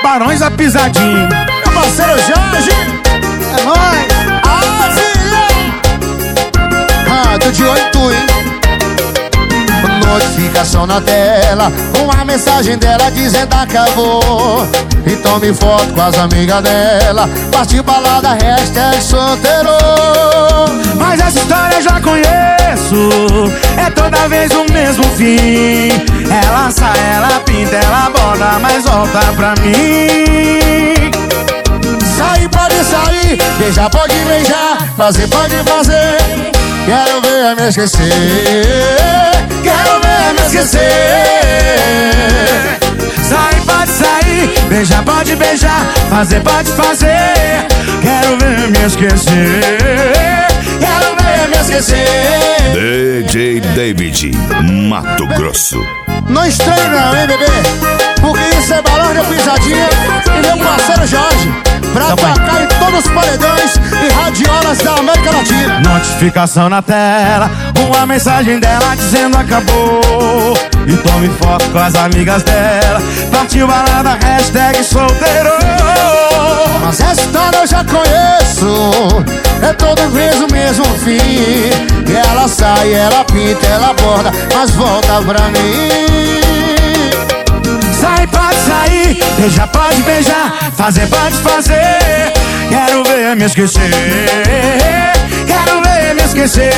Barões da Pisadinha. Meu parceiro Jorge, é nóis. Ah, filha! Ah, tô de olho em tu, hein? Notificação na tela, uma mensagem dela dizendo acabou. E tome foto com as amigas dela, partiu balada, hashtag solteiro. Mas essa história eu já conheço, é toda vez o mesmo fim. Ela sai, ela pinta, ela borda, mas volta pra mim. Sair pode sair, beijar pode beijar, fazer pode fazer. Quero ver me esquecer, quero ver me esquecer. Sair pode sair, beijar pode beijar, fazer pode fazer. Quero ver me esquecer, quero ver me esquecer. DJ David, Mato Grosso. Não estranho não, hein, bebê? Porque isso é Barões da Pisadinha e meu parceiro Jorge, pra tocar em todos os paredões e radiolas da América Latina. Notificação na tela, uma mensagem dela dizendo acabou. E tome foto com as amigas dela, partiu balada, hashtag solteiro. Mas essa história eu já conheço, é toda vez o mesmo fim. E ela sai, ela pinta, ela borda, mas volta pra mim. Sair pode sair, beijar pode beijar, fazer pode fazer. Quero ver me esquecer, quero ver me esquecer.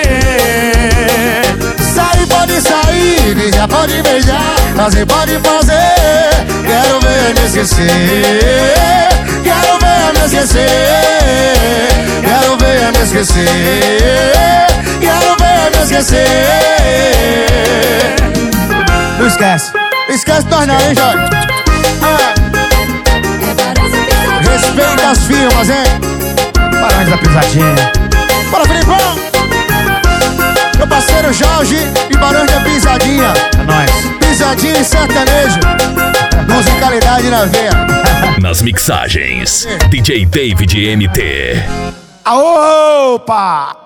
Sair pode sair, beijar pode beijar, fazer pode fazer. Quero ver me esquecer, quero ver me esquecer. Quero ver me esquecer, quero ver me esquecer. Não esquece. Esquece nós não, hein, Jorge? Ah. Respeita as firmas, hein? Barões da Pisadinha. Bora, Filipão! Meu parceiro Jorge e Barões da Pisadinha. É nóis. Pisadinha e sertanejo. Musicalidade na veia. Nas mixagens, DJ David MT. Opa!